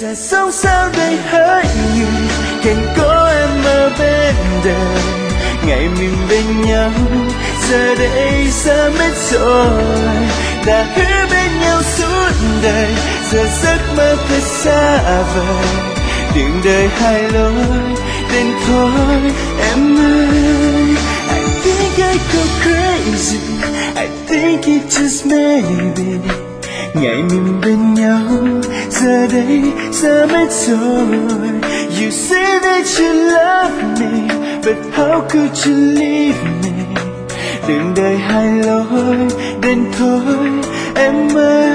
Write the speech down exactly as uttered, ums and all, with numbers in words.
Sẽ sống sao đây hỡi người, càng có em ở bên đời. Ngày mình bên nhau giờ đây xa mất rồi, đã hứa bên nhau suốt đời, giờ giấc mơ thật xa vời. Đường đời hai lối đến thôi em ơi. I think I go crazy, I think it just maybe. Ngày mình bên nhau giờ đây xa mất rồi. You say that you love me, but how could you leave me? Đường đời hai lối đến thôi em ơi.